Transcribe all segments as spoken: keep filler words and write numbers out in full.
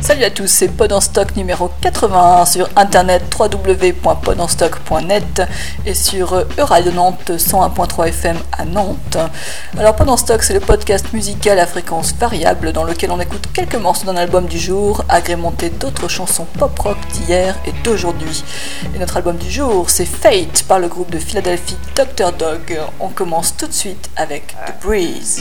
Salut à tous, c'est Pod en Stock numéro quatre-vingt-un sur internet w w w point pod en stock point net et sur Euradio Nantes cent un point trois F M à Nantes. Alors Pod en Stock, c'est le podcast musical à fréquence variable dans lequel on écoute quelques morceaux d'un album du jour, agrémenté d'autres chansons pop-rock d'hier et d'aujourd'hui. Et notre album du jour, c'est Fate par le groupe de Philadelphie docteur Dog. On commence tout de suite avec The Breeze.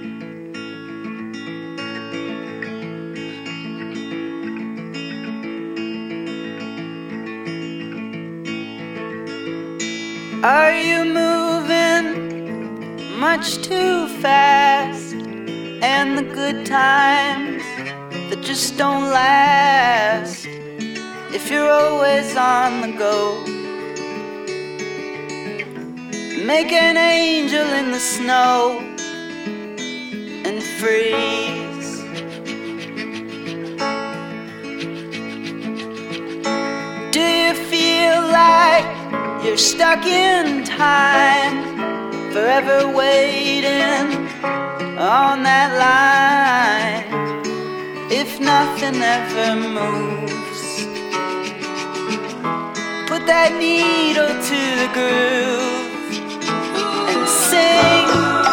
Are you moving much too fast? And the good times that just don't last, if you're always on the go, make an angel in the snow and freeze. Do you feel like you're stuck in time, forever waiting on that line? If nothing ever moves, put that needle to the groove and sing.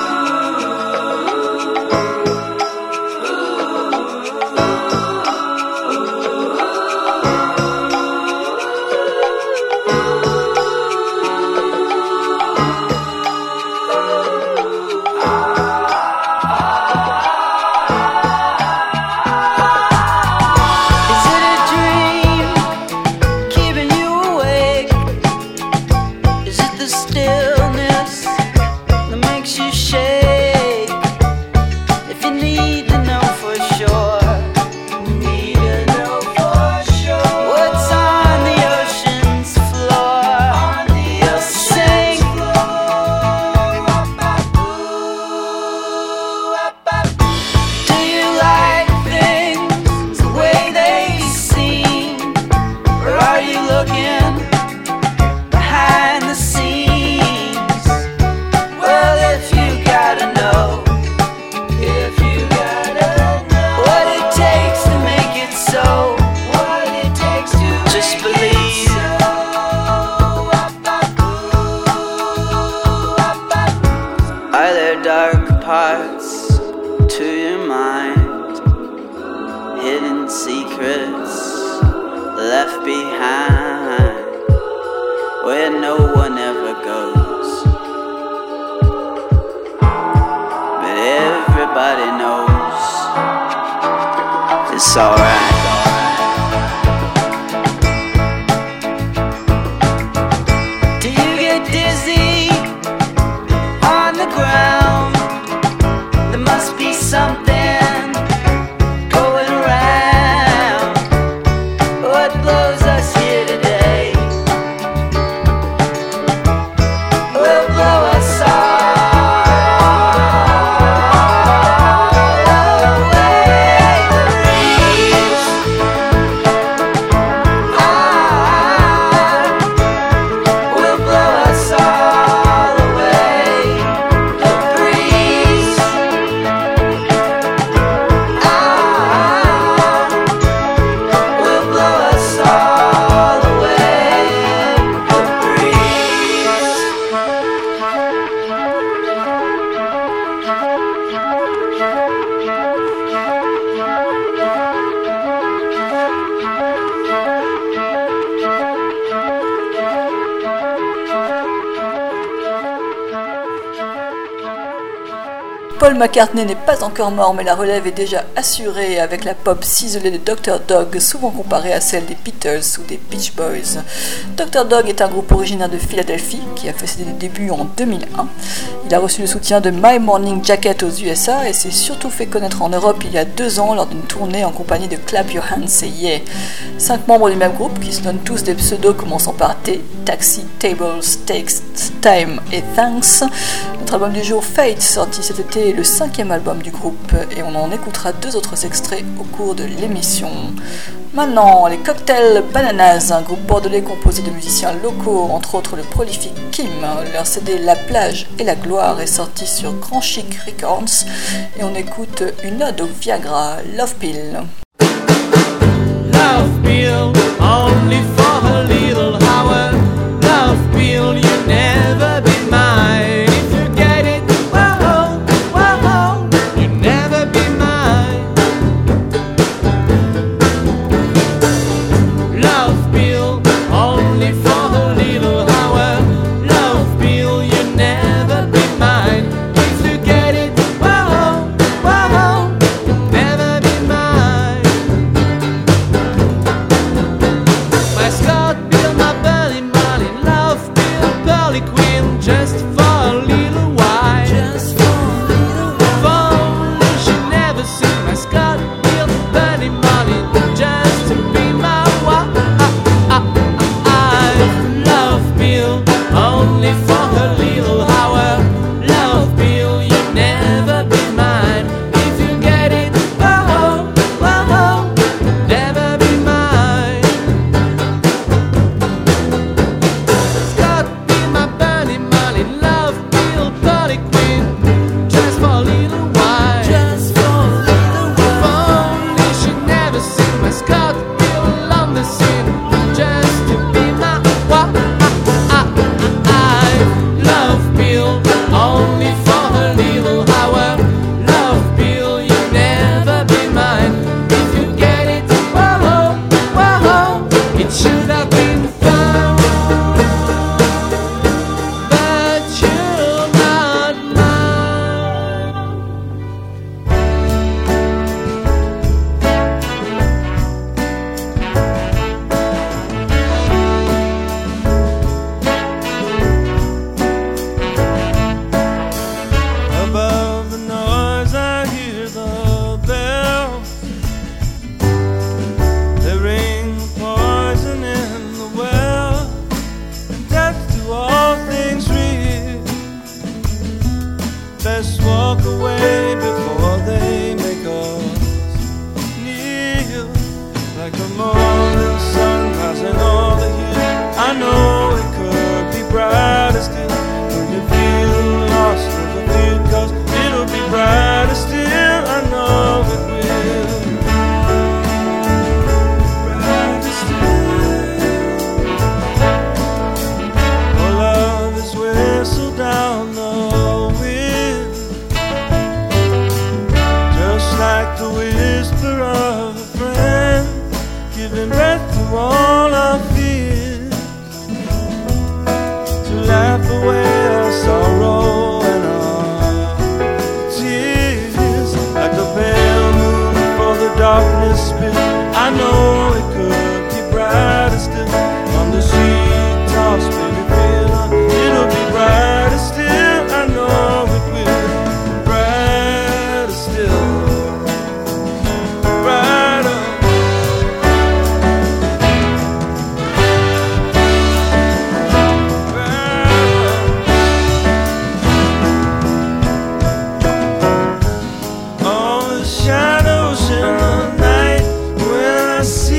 Paul McCartney n'est pas encore mort, mais la relève est déjà assurée avec la pop ciselée de docteur Dog, souvent comparée à celle des Beatles ou des Beach Boys. docteur Dog est un groupe originaire de Philadelphie qui a fait ses débuts en deux mille un. Il a reçu le soutien de My Morning Jacket aux U S A et s'est surtout fait connaître en Europe il y a deux ans lors d'une tournée en compagnie de Clap Your Hands et Yeah. Cinq membres du même groupe qui se donnent tous des pseudos commençant par T, Taxi, Tables, Takes, Time et Thanks. Notre album du jour Fate, sorti cet été, est le cinquième album du groupe et on en écoutera deux autres extraits au cours de l'émission. Maintenant, les Cocktail Bananas, un groupe bordelais composé de musiciens locaux, entre autres le prolifique Kim. Leur C D La Plage et la Gloire est sorti sur Grand Chic Records et on écoute une ode au Viagra, Love Pill. bill, only for a little hour. Love bill, you never be mine. If you get it, whoa, whoa, you never be mine. Love bill, only for a little hour. Love bill, you never be mine. If you get it, whoa, whoa, never be mine. My Scott bill, my Berlin Marlin, love bill, Pearly Queen, just for a little while. Just for a little while. For only she never seen my Scott bill, Berlin Marlin, just to be my wife. Love bill, only for a little hour. Love bill, you never be mine. If you get it, whoa, whoa, never be mine. Scott bill, my Berlin Marlin, love bill, Pearly Queen, just for a little while. Just for a little while. For only she never seen my Scott bill on the scene, just to be my wife. Love bill, only for a little hour. Love bill, you never be mine. If you get it, whoa, whoa, it should have been fun, but you're not mine. Above the noise I hear the bells. They ring poison in the well, and death to all things real. Best walk away before they make us kneel. Like the morning sun passing all the hill, I know it could be brighter still. When you feel lost in the field, 'cause it'll be brighter still. I know it will. Brighter still. Oh, love is whistled down the wind, just like the whisper of a friend, giving breath to all our fears, to laugh away our sorrow and our tears. Like the pale moon before the darkness spills, I know it could be brighter still. On the sea toss, baby, feel on. It'll be brighter still. I know it will. Brighter still. Brighter. All the shadows in the night, when I see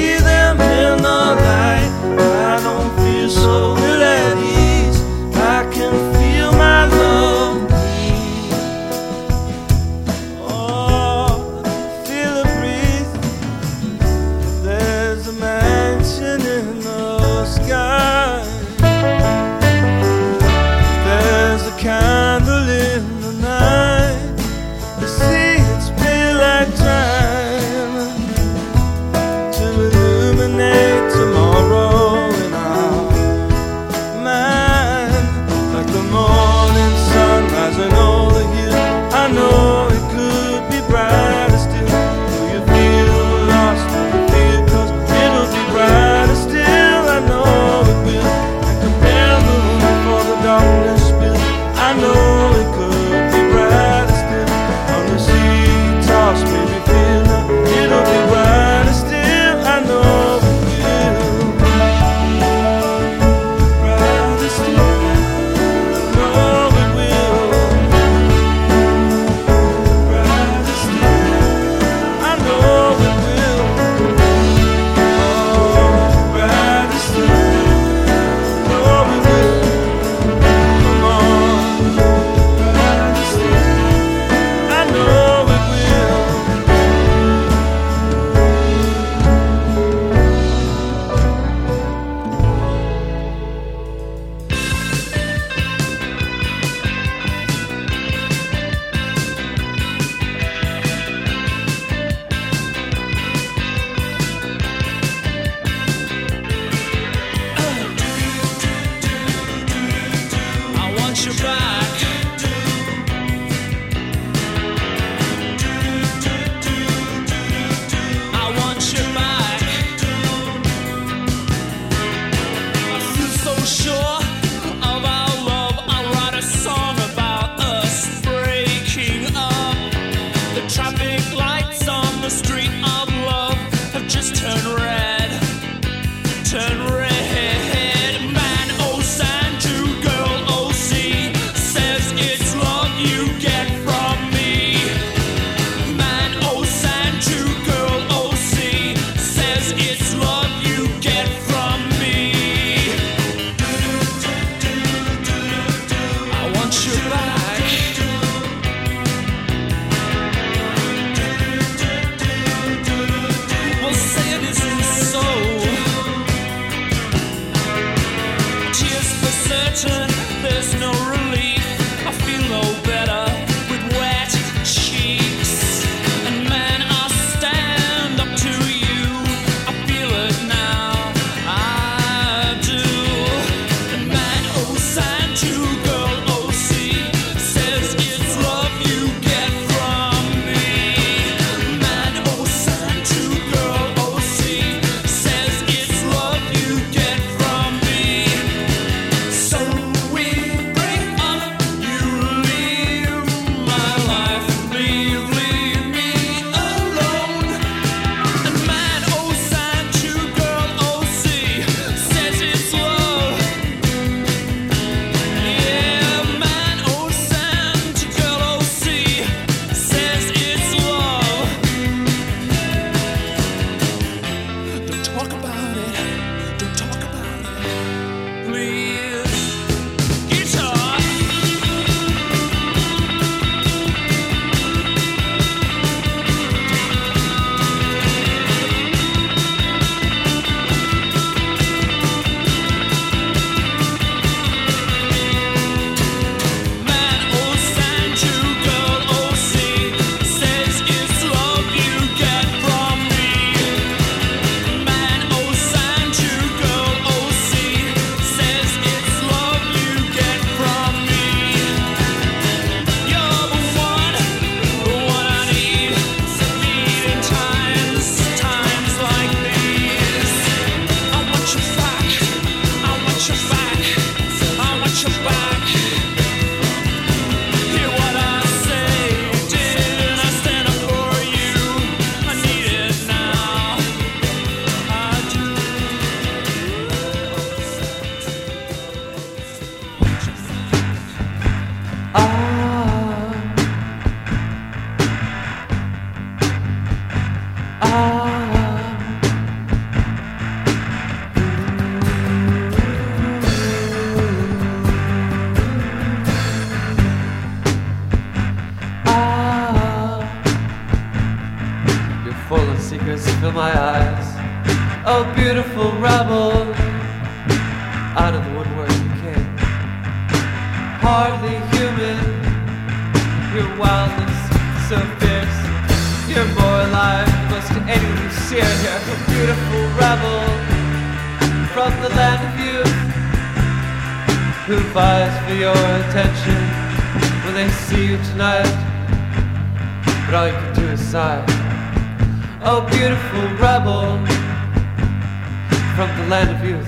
secrets fill my eyes. Oh, beautiful rebel, out of the woodwork you came. Hardly human, your wildness so fierce. You're more alive than most anyone you see here. A beautiful rebel from the land of youth, who fights for your attention when they see you tonight. But all you can do is sigh. Oh, beautiful rebel from the land of youth.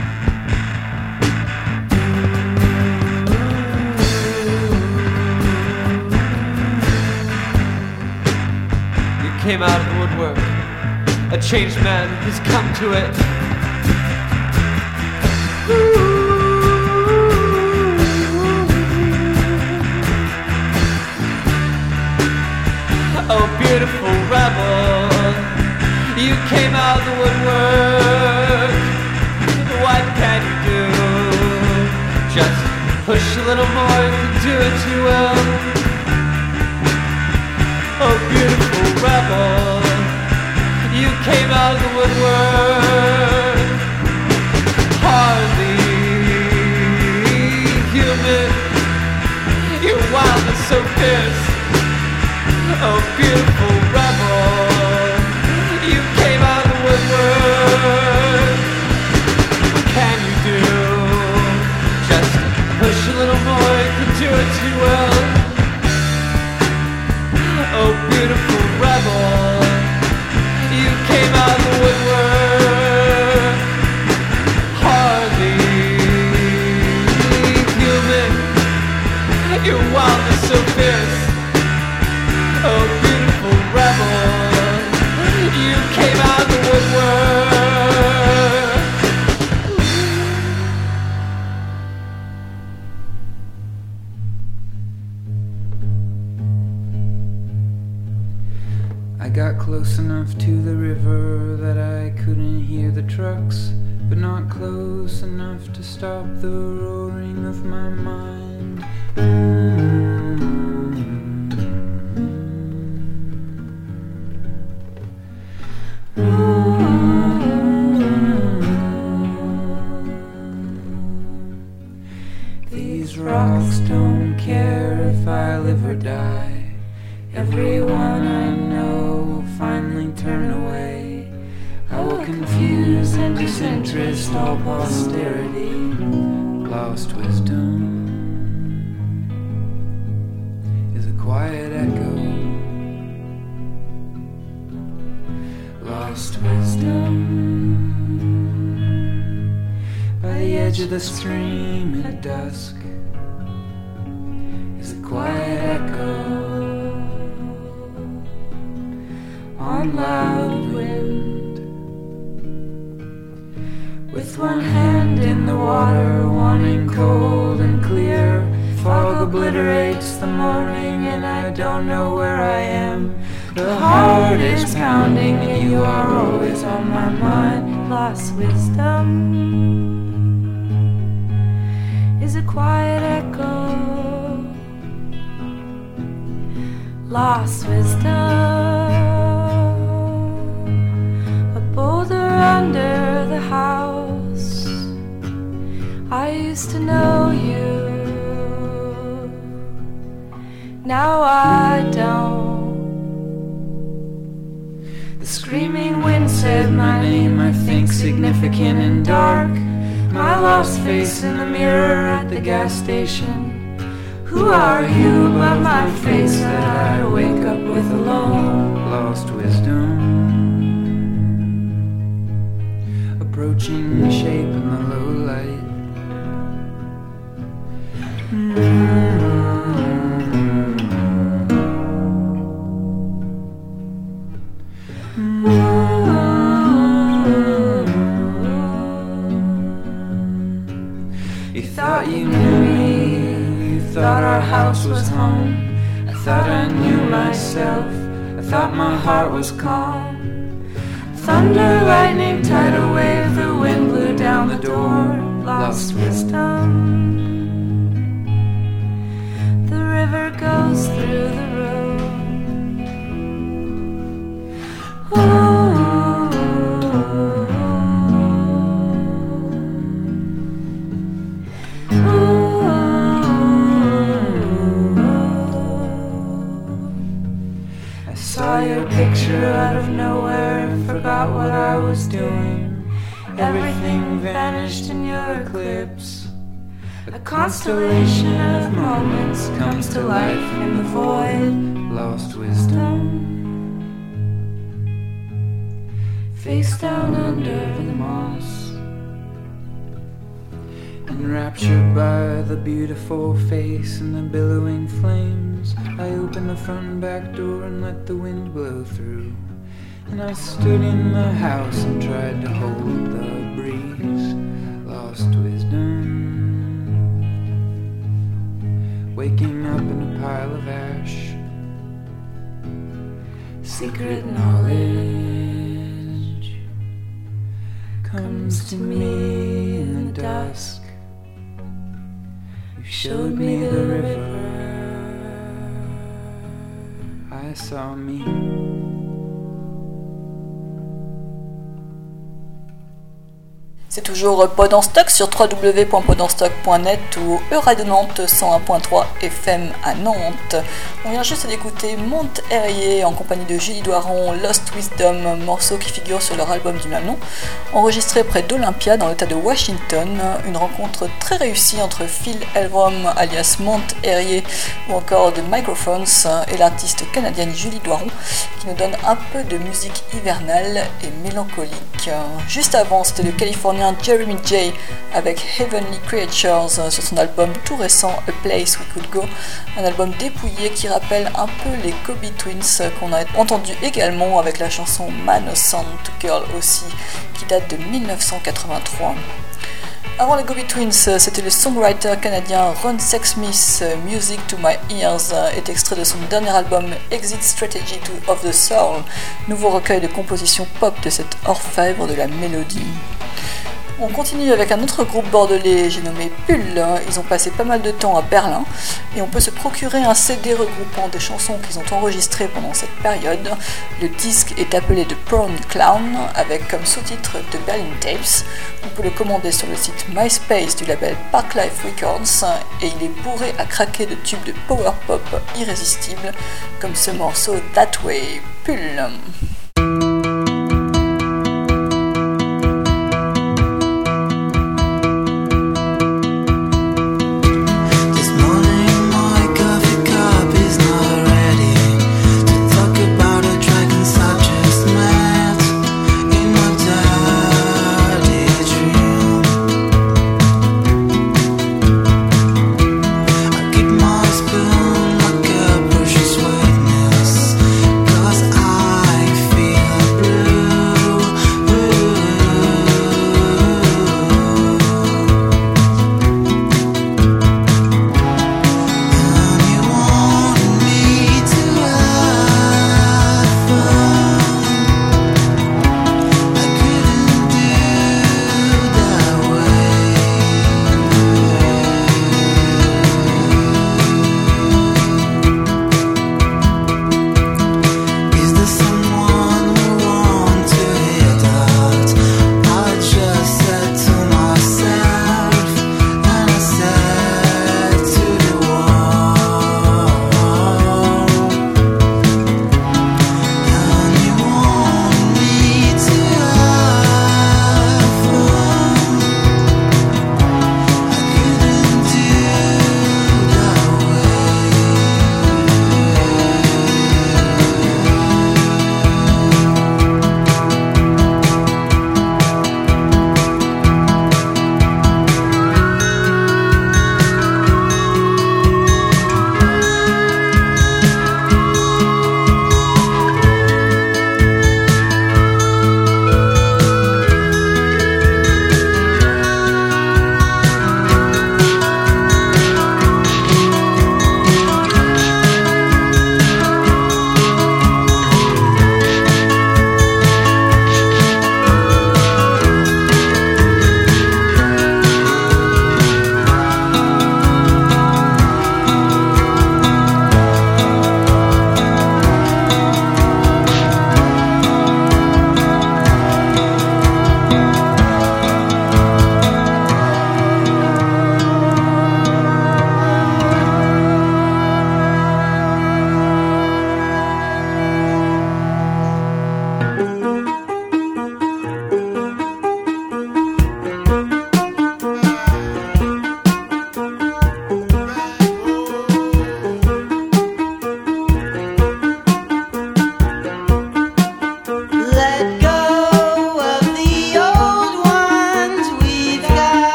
You came out of the woodwork, a changed man who's come to it. Oh, beautiful rebel, you came out of the woodwork. What can you do? Just push a little more, you can do it too well. Oh, beautiful rebel, you came out of the woodwork. Hardly human, your wildness so fierce. Oh, beautiful rebel, you came out of the woodwork. What can you do? Just push a little more, you can do it too well. Oh, beautiful rebel, you came out of the woodwork. Hardly human, your wildness so fierce. Oh, beautiful rebel, you came out of the woodwork. I got close enough to the river that I couldn't hear the trucks, but not close enough to stop the roaring of my mind. These rocks don't care if I live or die. Everyone I know will finally turn away. I will confuse and disinterest all posterity. Lost wisdom is a quiet echo. Lost wisdom by the edge of the stream at dusk is a quiet echo on loud wind. With one hand in the water, wanting cold and clear, fog obliterates the morning and I don't know where I am. The heart is pounding and you are always on my mind. Lost wisdom is a quiet echo. Lost wisdom, a boulder under the house. I used to know you, now I don't. The screaming wind said my name, I think significant and dark. My lost face in the mirror at the gas station. Who are you but my face that I wake up with alone? Lost wisdom, approaching shape in the low light. You thought you knew me, you thought our house was home. I thought I knew myself, I thought my heart was calm. Thunder, lightning, tidal wave, the wind blew down the door. Lost wisdom, the river goes through the road. Oh, I was doing. Everything vanished in your eclipse. A constellation of moments comes to life in the void. Lost wisdom, face down under the moss. Enraptured by the beautiful face and the billowing flames, I opened the front and back door and let the wind blow through. And I stood in the house and tried to hold the breeze. Lost wisdom, waking up in a pile of ash. Secret knowledge comes to me in the dusk. You showed me the river, I saw me. C'est toujours Pod en Stock sur w w w point pod en stock point net ou E-Radio Nantes cent un virgule trois F M à Nantes. On vient juste d'écouter Monterrier en compagnie de Julie Doiron, Lost Wisdom, morceau qui figure sur leur album du même nom, enregistré près d'Olympia dans l'état de Washington. Une rencontre très réussie entre Phil Elverum alias Monterrier ou encore The Microphones et l'artiste canadienne Julie Doiron qui nous donne un peu de musique hivernale et mélancolique. Juste avant, c'était le Californien Jeremy J avec Heavenly Creatures sur son album tout récent A Place We Could Go, un album dépouillé qui rappelle un peu les Kobe Twins qu'on a entendu également avec la chanson Man of Sand to Girl aussi, qui date de dix-neuf cent quatre-vingt-trois. Avant les Kobe Twins, c'était le songwriter canadien Ron Sexsmith. Music to My Ears est extrait de son dernier album Exit Strategy of the Soul, nouveau recueil de compositions pop de cet orfèvre de la mélodie. On continue avec un autre groupe bordelais, j'ai nommé Pull. Ils ont passé pas mal de temps à Berlin et on peut se procurer un C D regroupant des chansons qu'ils ont enregistrées pendant cette période. Le disque est appelé The Prawn Clown avec comme sous-titre The Berlin Tapes. On peut le commander sur le site MySpace du label Parklife Records et il est bourré à craquer de tubes de power pop irrésistibles comme ce morceau That Way. Pull. I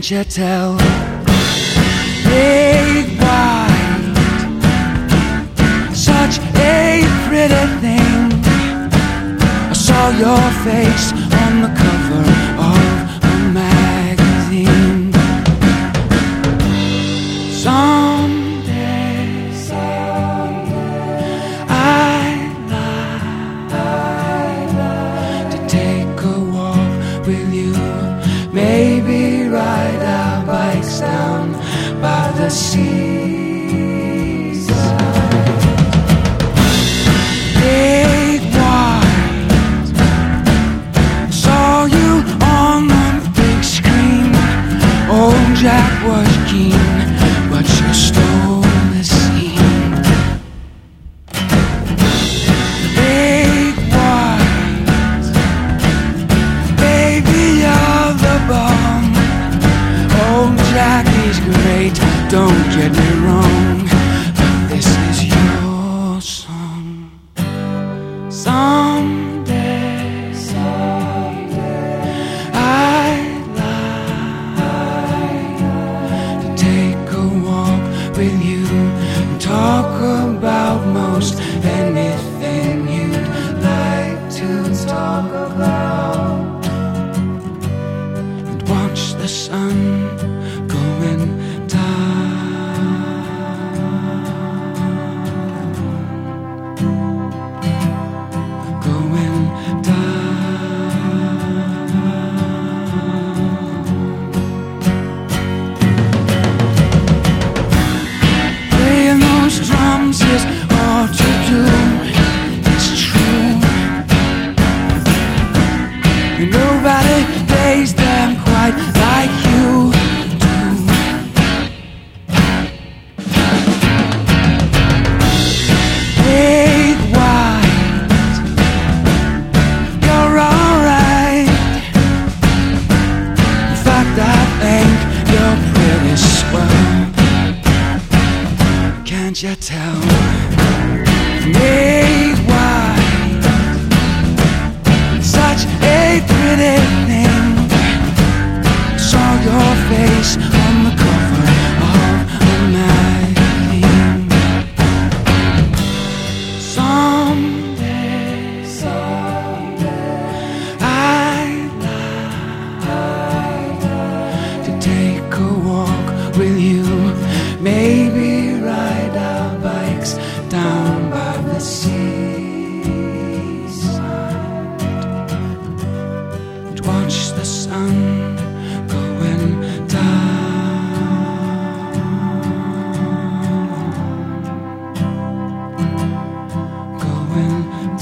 Can't you tell? Big white, such a pretty thing. I saw your face on the cover of a magazine. Someday, someday I'd like to take a walk with you. Maybe ride our bikes down by the seaside. Big white, saw you on the big screen. Old Jack was keen, but you stole the scene. Big white, baby, you're the bomb. Old Jack is great, don't get me wrong, but this is your song. Someday, someday I'd like to take a walk with you and talk about most anything you'd like to talk about, and watch the sun going down, going down. Playing those drums is all to do. It's true. Nobody plays them quite like you do. Big white, you're alright. In fact, I think you're pretty swell. Can't you tell? Big white, such a pretty thing. Saw your face on the cover of a magazine. Someday, someday I'd like to take a walk with you. Maybe ride our bikes down by the seaside and watch the sun going down, going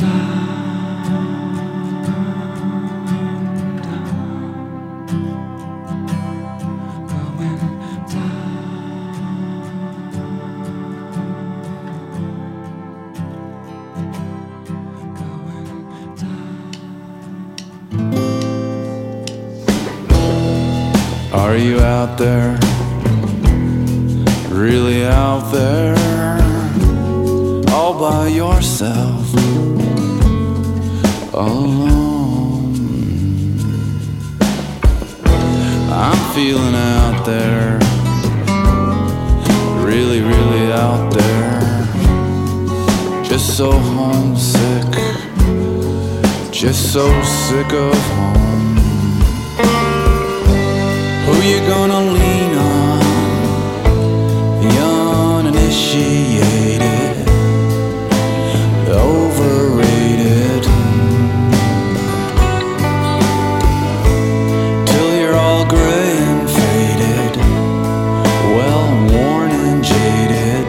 down, down, going down. Are you out there? Really out there? All by yourself? All alone? I'm feeling out there. Really, really out there. Just so homesick. Just so sick of home. Who you gonna lean on? The uninitiated, the overrated, till you're all gray and faded, well worn and jaded.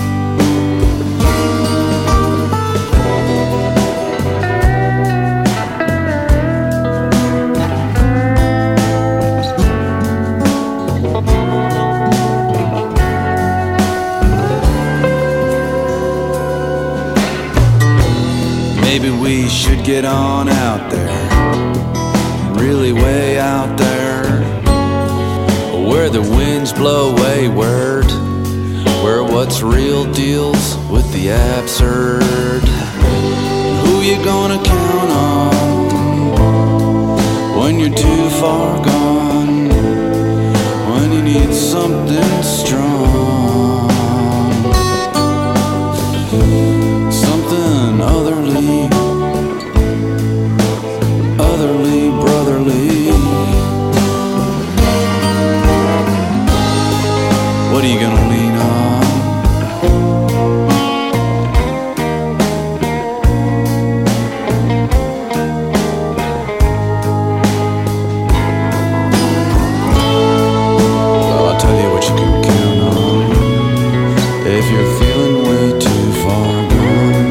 Maybe we should get on out there, really way out there, where the winds blow wayward, where what's real deals with the absurd. Who you gonna count on when you're too far gone? need something strong, something otherly, otherly, brotherly. What are you gonna lean on? Well, I'll tell you what you can count on if you're feeling way too far gone.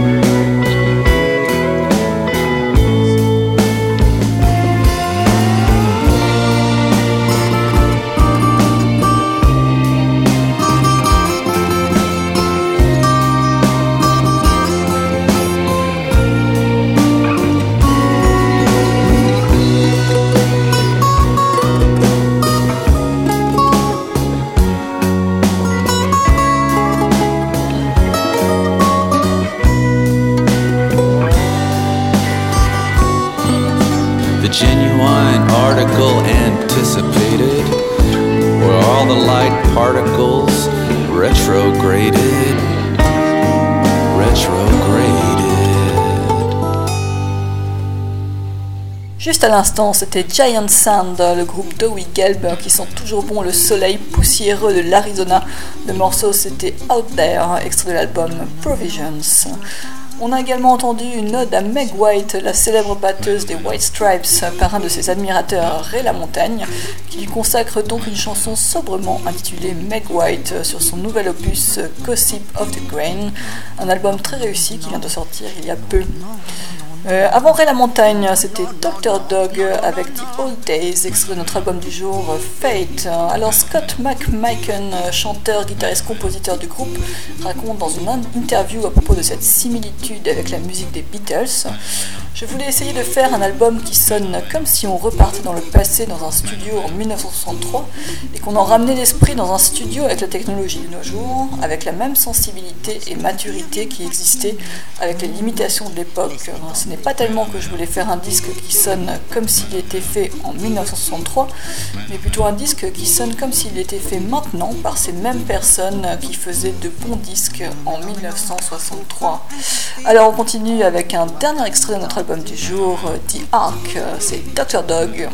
The genuine article anticipated, where all the light particles retrograded, retrograded. Juste à l'instant, c'était Giant Sand, le groupe Dowie Gelb, qui sent toujours bon le soleil poussiéreux de l'Arizona. Le morceau, c'était Out There, extrait de l'album Provisions. On a également entendu une ode à Meg White, la célèbre batteuse des White Stripes, par un de ses admirateurs, Ray LaMontagne, qui lui consacre donc une chanson sobrement intitulée Meg White sur son nouvel opus Gossip of the Grain, un album très réussi qui vient de sortir il y a peu. Euh, avant Ray LaMontagne, c'était docteur Dog avec The Old Days, extrait de notre album du jour Fate. Alors Scott McMichael, chanteur, guitariste, compositeur du groupe, raconte dans une interview à propos de cette similitude avec la musique des Beatles: je voulais essayer de faire un album qui sonne comme si on repartait dans le passé dans un studio en dix-neuf cent soixante-trois et qu'on en ramenait l'esprit dans un studio avec la technologie de nos jours, avec la même sensibilité et maturité qui existait avec les limitations de l'époque. Ce n'est pas tellement que je voulais faire un disque qui sonne comme s'il était fait en dix-neuf cent soixante-trois, mais plutôt un disque qui sonne comme s'il était fait maintenant par ces mêmes personnes qui faisaient de bons disques en dix-neuf cent soixante-trois. Alors on continue avec un dernier extrait de notre album du jour, The Ark, c'est docteur Dog.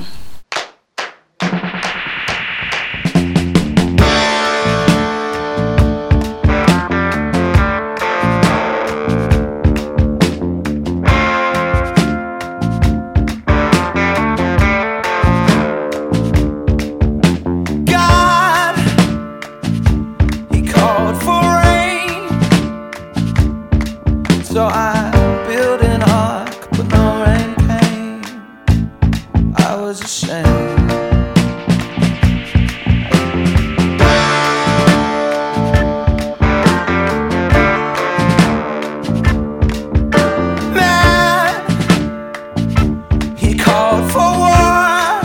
So I built an ark, but no rain came. I was ashamed. Man, he called for war.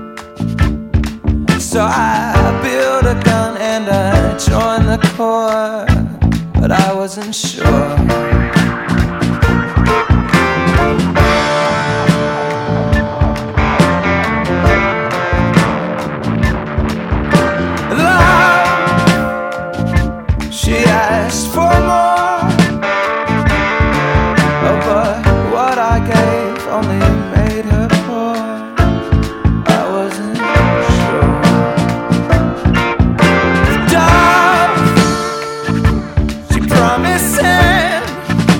So I built a gun and I joined the Corps, but I wasn't sure. Promising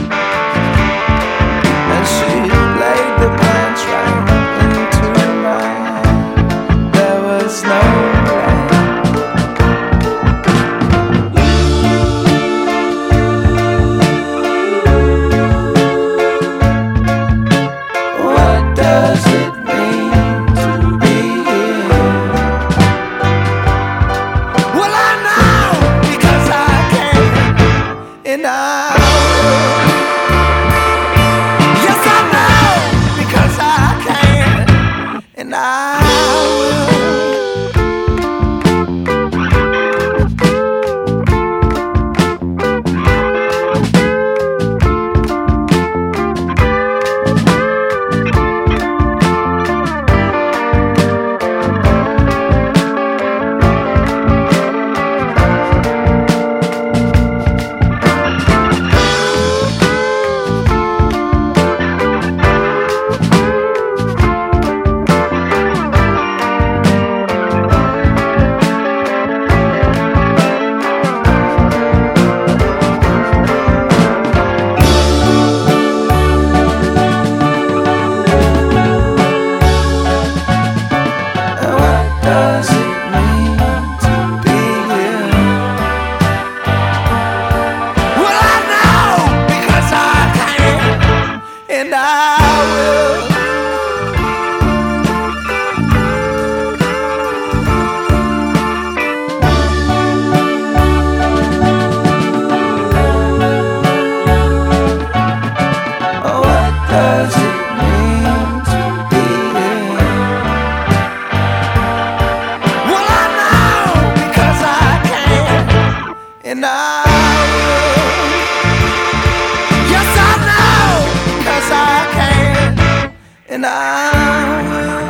and I will. Yes, I know, 'cause I can, and I will.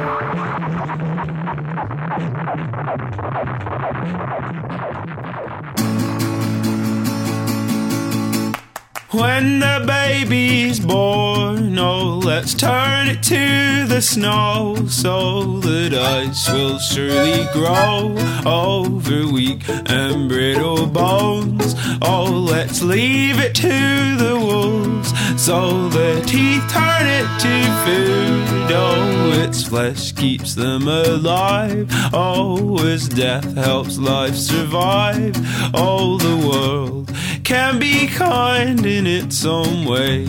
When the baby's born, oh, let's turn it to the snow, so that ice will surely grow over weak and brittle bones. Oh, let's leave it to the wolves, so the teeth turn it to food. Oh, its flesh keeps them alive. Oh, as death helps life survive. Oh, the world can be kind in its own way.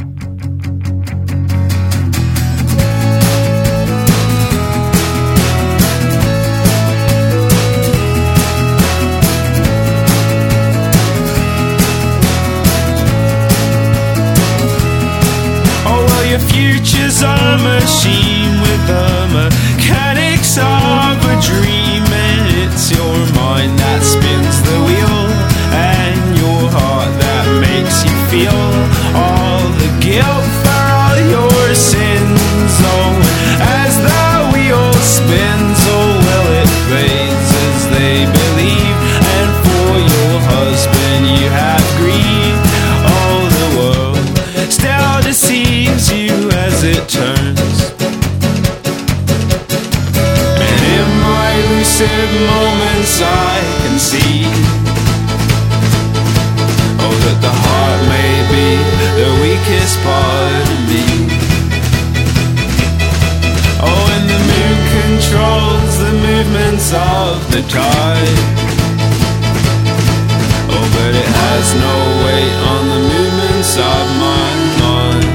Oh, well, your future's a machine with the mechanics of a dream, and it's your mind that spins the wheel, and your heart that makes you feel all the guilt for all your sins. Oh, as the wheel spins, oh, well, it fades as they believe, and for your husband you have grieved. Oh, the world still deceives you as it turns, and in my lucid moments I can see that the heart may be the weakest part of me. Oh, and the moon controls the movements of the tide. Oh, but it has no weight on the movements of my mind.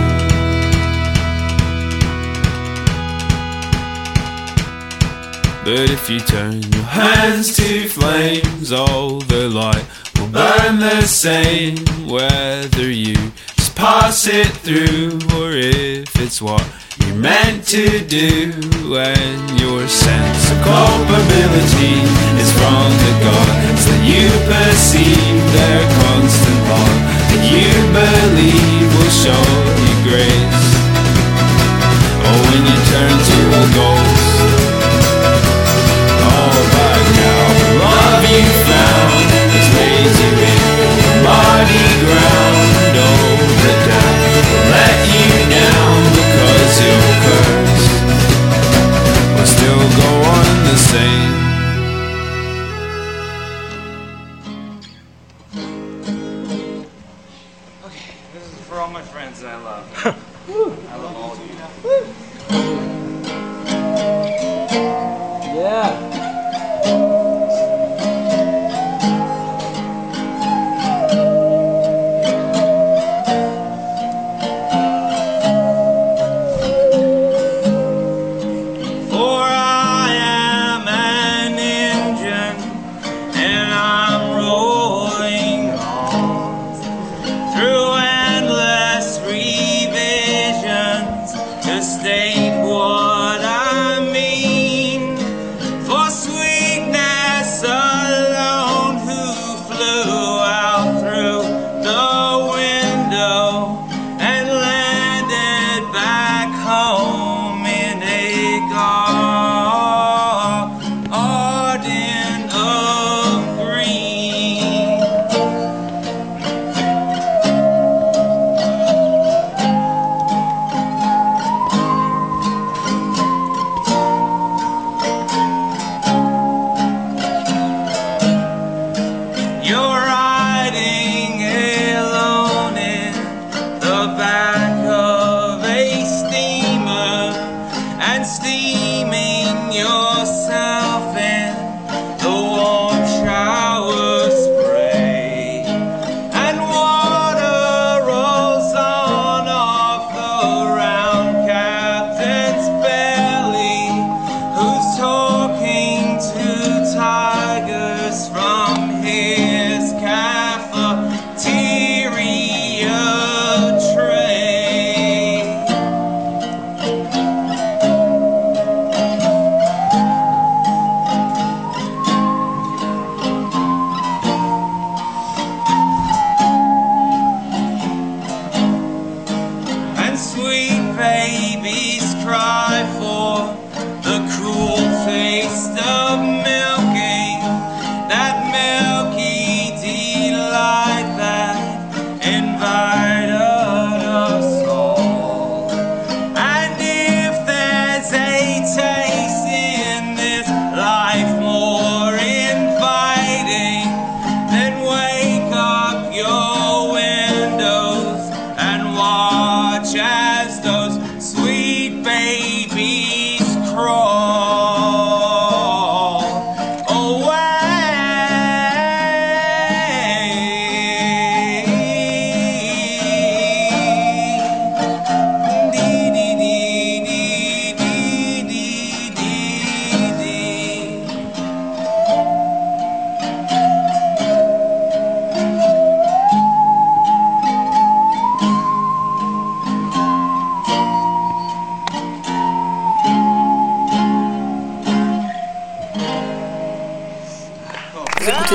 But if you turn your hands to flames, oh, the light will burn the same, whether you just pass it through or if it's what you're meant to do. And your sense of culpability is from the gods that you perceive, their constant law that you believe will show you grace. Oh, when you turn to a ghost, oh, but now the love you found has laid you in body ground. Oh, the death will let you down because your curse will still go on the same. Okay, this is for all my friends that I love. I love all of you. Yeah. For I am an engine and I'm rolling on through endless revisions to state one.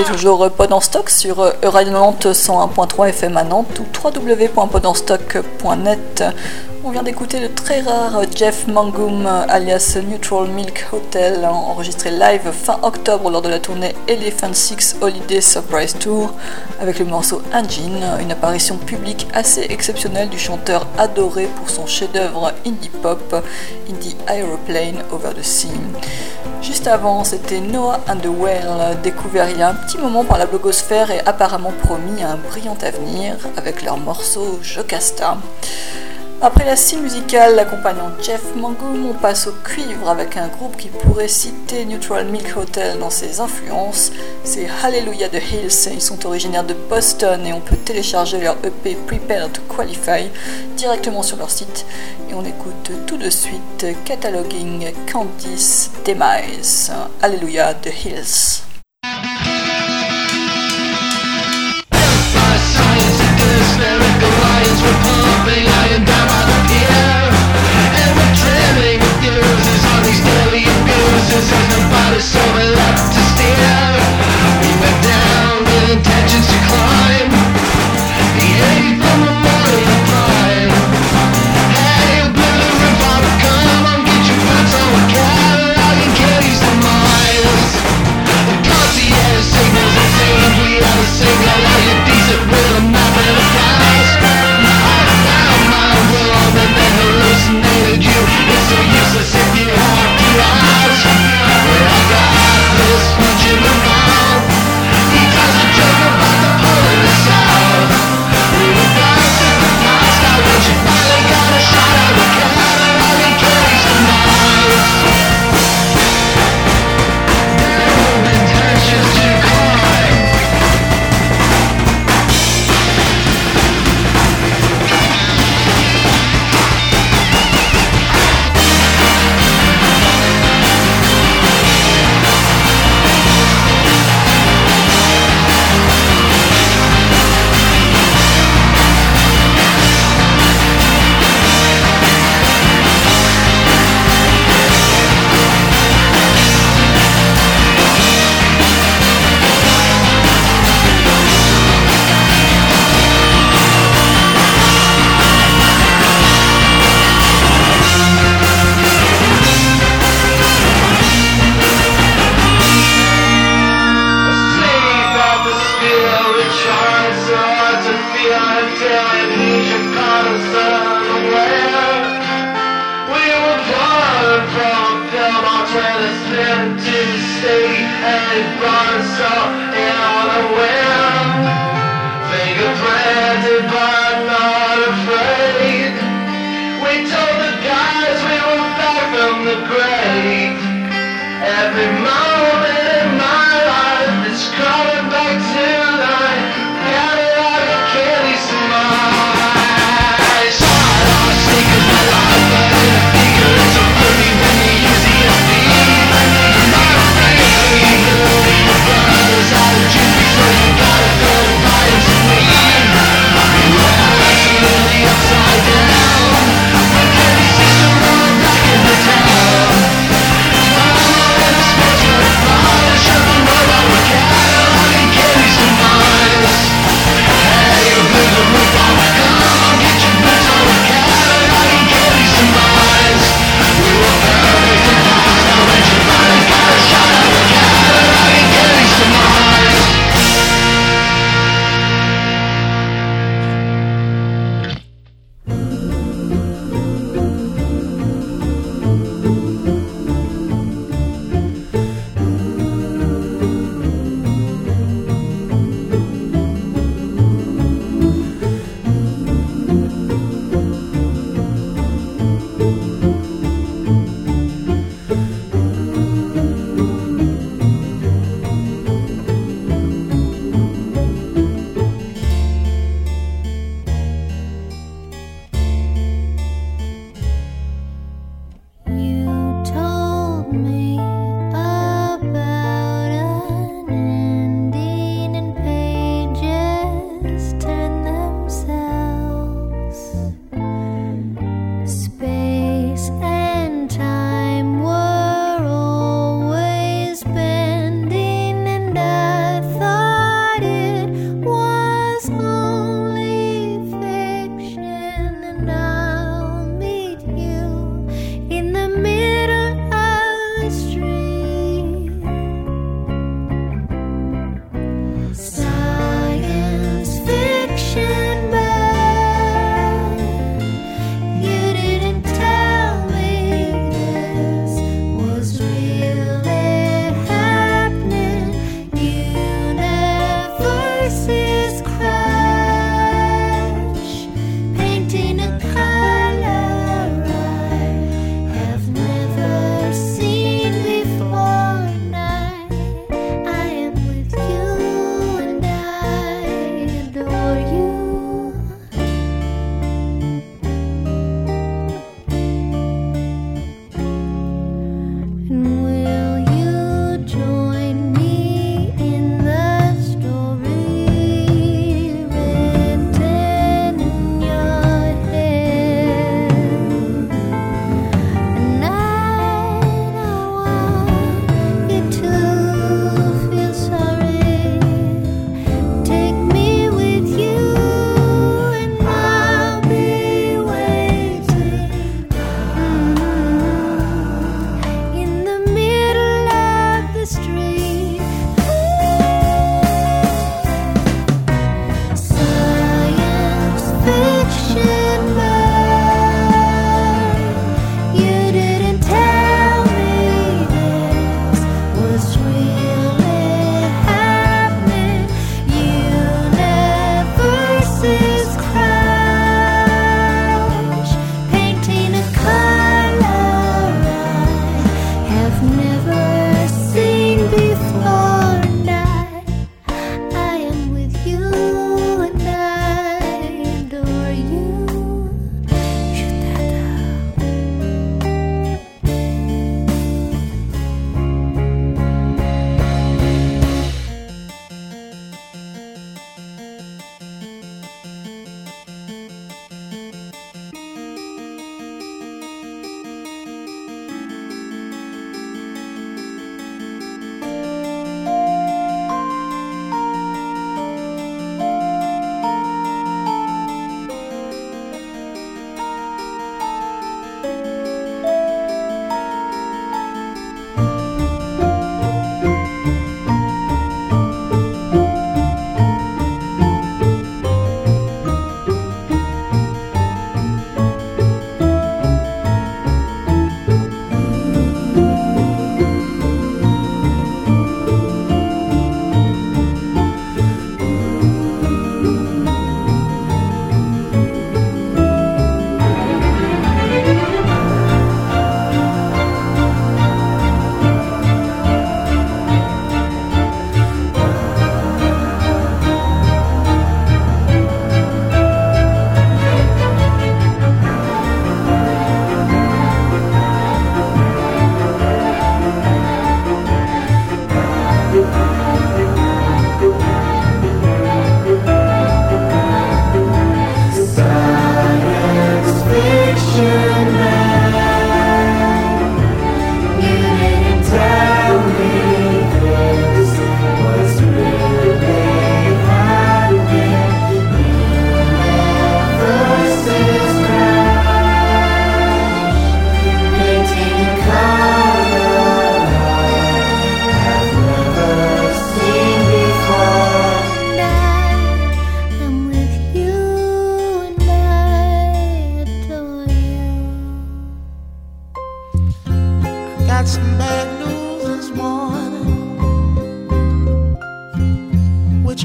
toujours Pod en Stock sur Radio Nantes cent un point trois F M à Nantes ou w w w point pod en stock point net. On vient d'écouter le très rare Jeff Mangum alias Neutral Milk Hotel, enregistré live fin octobre lors de la tournée Elephant Six Holiday Surprise Tour avec le morceau Engine, une apparition publique assez exceptionnelle du chanteur adoré pour son chef-d'œuvre indie pop, Indie Aeroplane Over the Sea. Juste avant, c'était Noah and the Whale, découvert il y a un petit moment par la blogosphère et apparemment promis un brillant avenir avec leur morceau Jocasta. Après la scie musicale accompagnant Jeff Mangum, on passe au cuivre avec un groupe qui pourrait citer Neutral Milk Hotel dans ses influences. C'est Hallelujah the Hills, ils sont originaires de Boston et on peut télécharger leur E P Prepare to Qualify directement sur leur site. Et on écoute tout de suite Cataloging Candice Demise, Hallelujah the Hills. Spherical lines were pumping iron down by the pier, and we're trimming the fuses on these daily abuses. There's nobody sober left to steer. We went down with intentions to climb the eighth from the morning prime. Hey, blue revolver, come on, get your boots on the catalog and carries the miles. The concierge signals and saying we have a signal. Are you decent with a map and a hallucinated you. It's so useless if you have two eyes. Well, I got this punching around. He tells a joke about the pole in the south. We were blessed in the past. I when she finally got a shot at the catalog and carries the miles. No intentions to climb. Upside down, can you see someone back in the town?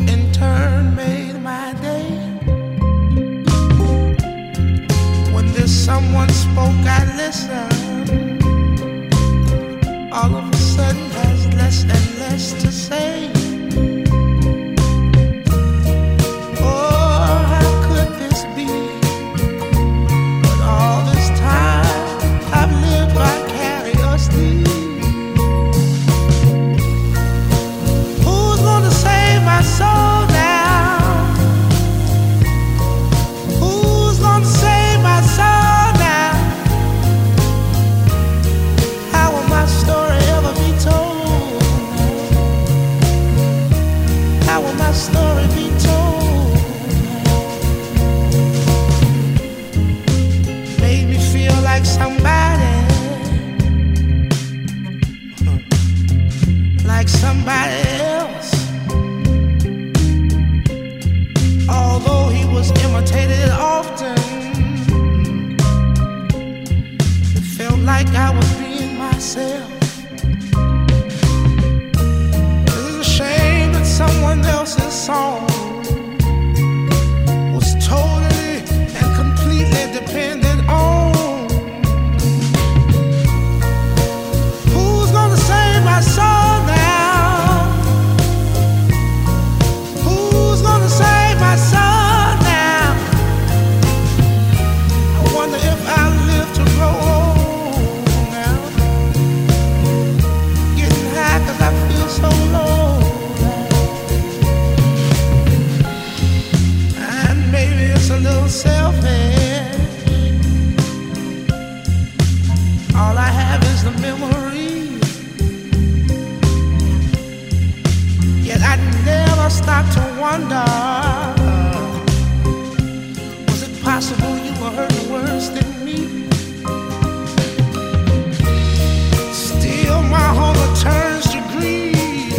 in turn made my day. When this someone spoke, I listened. All of a sudden has less and less to say. Oh, how could this be? But all this time I've lived vicariously. Who's gonna save my soul now? Who's gonna save my soul now? How will my story ever be told? How will my story be told? Made me feel like somebody, like somebody else. Although he was imitated often, it felt like I was being myself. It's a shame that someone else's song was totally and completely dependent on. Who's gonna save my soul now? Who's gonna save my soul now? I wonder if I'll live to grow old now. Getting high 'cause I feel so low now. And maybe it's a little selfish. All I have is the memory. Yet I never stop to wonder, was it possible you were hurting worse than me? Still my hunger turns to greed.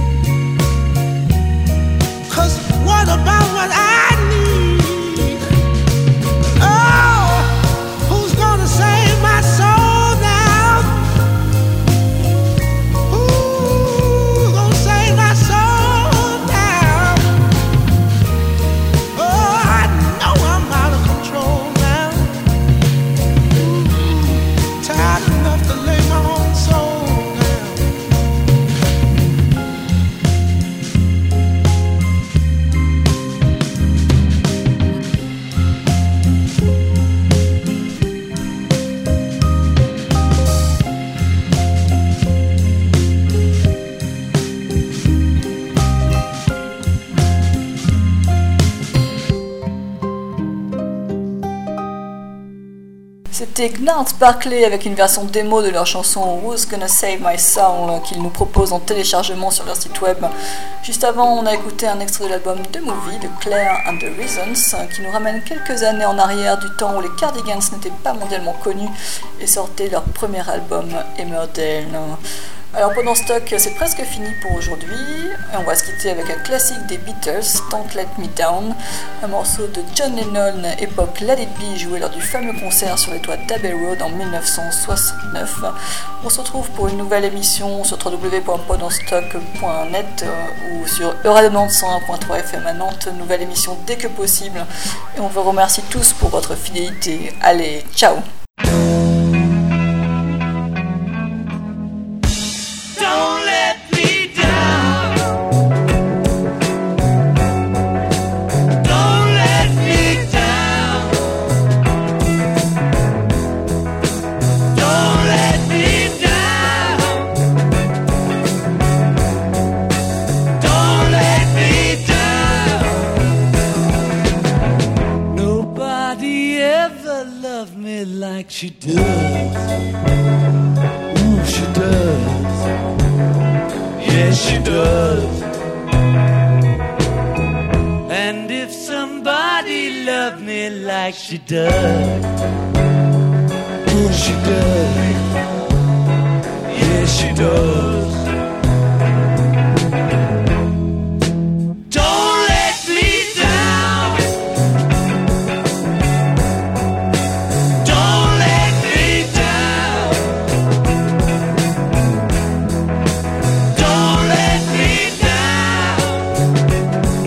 'Cause what about what I need? Oh, who's gonna save my soul now? Who's gonna save my soul now? Oh, I know I'm out of control now. Tired enough to lay my own soul down. C'était Gnarls Barkley avec une version démo de leur chanson Who's Gonna Save My Soul qu'ils nous proposent en téléchargement sur leur site web. Juste avant, on a écouté un extrait de l'album The Movie de Claire and the Reasons qui nous ramène quelques années en arrière du temps où les Cardigans n'étaient pas mondialement connus et sortaient leur premier album Emmerdale. Alors pendant stock, c'est presque fini pour aujourd'hui. On va se quitter avec un classique des Beatles, Don't Let Me Down, un morceau de John Lennon, époque Let It Be, joué lors du fameux concert sur les toits d'Abbey Road en dix-neuf cent soixante-neuf. On se retrouve pour une nouvelle émission sur w w w point podonstock point net ou sur Euradio Nantes cent un point trois F M à Nantes. Nouvelle émission dès que possible. Et on vous remercie tous pour votre fidélité. Allez, ciao! Don't let me down. Don't let me down. Don't let me down. Don't let me down. Nobody ever loved me like she does. Ooh, she does. Yes, she does. And if somebody loved me like she does, oh, she does. Yes, she does. Don't let me down. Don't let me down. Don't let me down.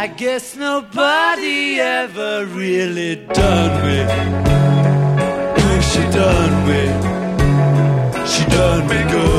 I guess nobody ever really done me. Ooh, she done me. She done me good.